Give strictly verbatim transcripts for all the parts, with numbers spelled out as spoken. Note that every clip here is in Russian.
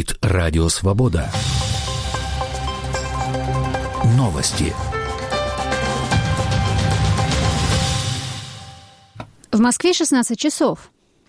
Говорит Радио Свобода. Новости. В Москве шестнадцать часов.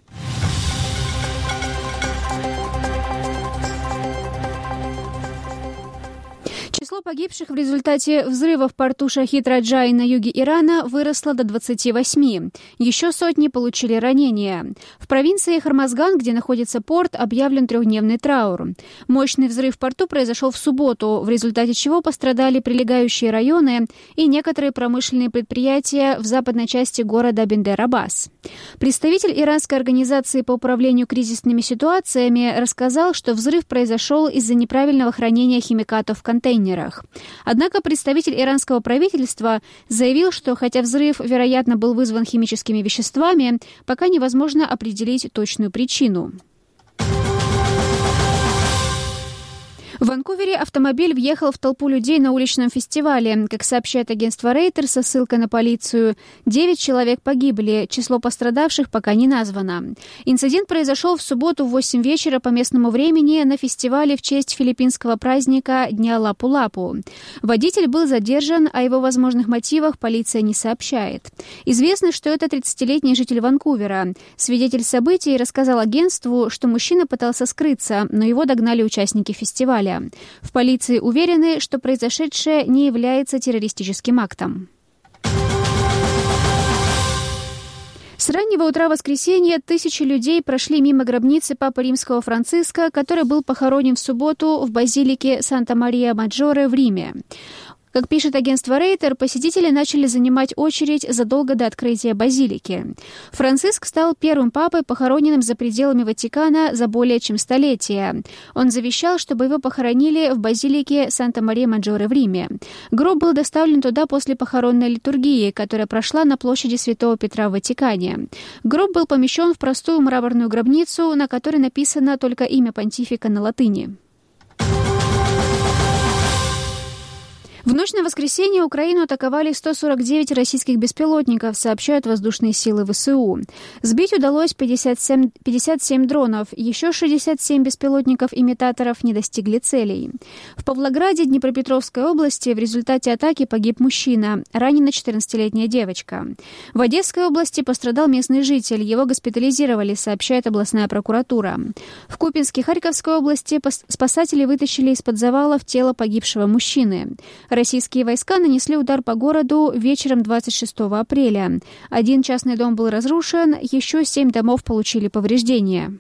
Число погибших в результате взрыва в порту Шахид-Раджай на юге Ирана выросло до двадцати восьми. Еще сотни получили ранения. В провинции Хормазган, где находится порт, объявлен трехдневный траур. Мощный взрыв в порту произошел в субботу, в результате чего пострадали прилегающие районы и некоторые промышленные предприятия в западной части города Бендер-Аббас. Представитель иранской организации по управлению кризисными ситуациями рассказал, что взрыв произошел из-за неправильного хранения химикатов в контейнерах. Однако представитель иранского правительства заявил, что хотя взрыв, вероятно, был вызван химическими веществами, пока невозможно определить точную причину. В Ванкувере автомобиль въехал в толпу людей на уличном фестивале. Как сообщает агентство Рейтер со ссылкой на полицию, девять человек погибли, число пострадавших пока не названо. Инцидент произошел в субботу в восемь вечера по местному времени на фестивале в честь филиппинского праздника Дня Лапу-Лапу. Водитель был задержан, о его возможных мотивах полиция не сообщает. Известно, что это тридцатилетний житель Ванкувера. Свидетель событий рассказал агентству, что мужчина пытался скрыться, но его догнали участники фестиваля. В полиции уверены, что произошедшее не является террористическим актом. С раннего утра воскресенья тысячи людей прошли мимо гробницы Папы Римского Франциска, который был похоронен в субботу в базилике Санта-Мария-Маджоре в Риме. Как пишет агентство Рейтер, посетители начали занимать очередь задолго до открытия базилики. Франциск стал первым папой, похороненным за пределами Ватикана за более чем столетие. Он завещал, чтобы его похоронили в базилике Санта-Мария-Маджоре в Риме. Гроб был доставлен туда после похоронной литургии, которая прошла на площади Святого Петра в Ватикане. Гроб был помещен в простую мраморную гробницу, на которой написано только имя понтифика на латыни. В ночь на воскресенье Украину атаковали сто сорок девять российских беспилотников, сообщают воздушные силы ВСУ. Сбить удалось пятьдесят семь, пятьдесят семь дронов, еще шестьдесят семь беспилотников-имитаторов не достигли целей. В Павлограде Днепропетровской области в результате атаки погиб мужчина, ранена четырнадцатилетняя девочка. В Одесской области пострадал местный житель, его госпитализировали, сообщает областная прокуратура. В Купинске Харьковской области спасатели вытащили из-под завалов тело погибшего мужчины. Российские войска нанесли удар по городу вечером двадцать шестого апреля. Один частный дом был разрушен, еще семь домов получили повреждения.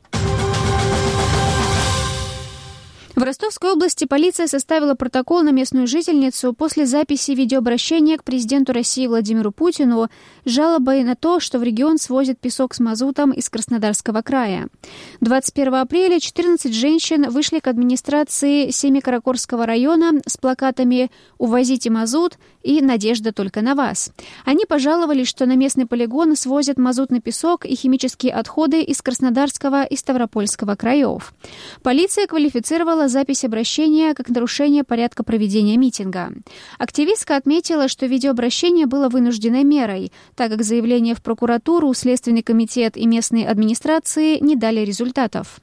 В Ростовской области полиция составила протокол на местную жительницу после записи видеообращения к президенту России Владимиру Путину с жалобой на то, что в регион свозят песок с мазутом из Краснодарского края. двадцать первого апреля четырнадцать женщин вышли к администрации Семикаракорского района с плакатами «Увозите мазут» и «Надежда только на вас». Они пожаловались, что на местный полигон свозят мазутный песок и химические отходы из Краснодарского и Ставропольского краев. Полиция квалифицировала запись обращения как нарушение порядка проведения митинга. Активистка отметила, что видеообращение было вынужденной мерой, так как заявления в прокуратуру, Следственный комитет и местные администрации не дали результатов.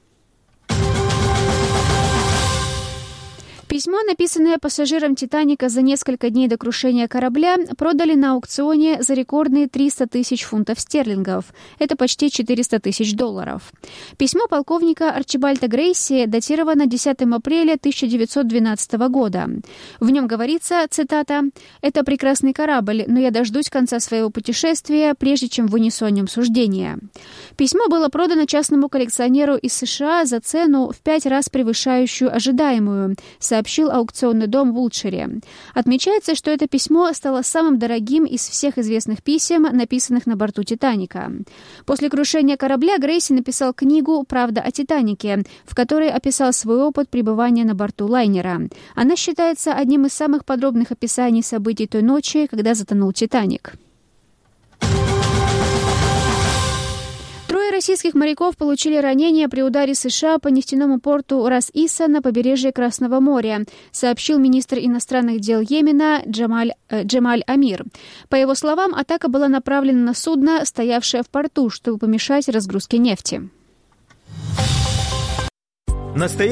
Письмо, написанное пассажирам «Титаника» за несколько дней до крушения корабля, продали на аукционе за рекордные триста тысяч фунтов стерлингов. Это почти четыреста тысяч долларов. Письмо полковника Арчибальда Грейси датировано десятого апреля тысяча девятьсот двенадцатого года. В нем говорится, цитата, «Это прекрасный корабль, но я дождусь конца своего путешествия, прежде чем вынесу о нем суждение». Письмо было продано частному коллекционеру из США за цену в пять раз превышающую ожидаемую, сообщил аукционный дом в Улчере. Отмечается, что это письмо стало самым дорогим из всех известных писем, написанных на борту «Титаника». После крушения корабля Грейси написал книгу «Правда о Титанике», в которой описал свой опыт пребывания на борту лайнера. Она считается одним из самых подробных описаний событий той ночи, когда затонул «Титаник». Трое российских моряков получили ранения при ударе США по нефтяному порту Рас-Иса на побережье Красного моря, сообщил министр иностранных дел Йемена Джамаль, э, Джемаль Амир. По его словам, атака была направлена на судно, стоявшее в порту, чтобы помешать разгрузке нефти.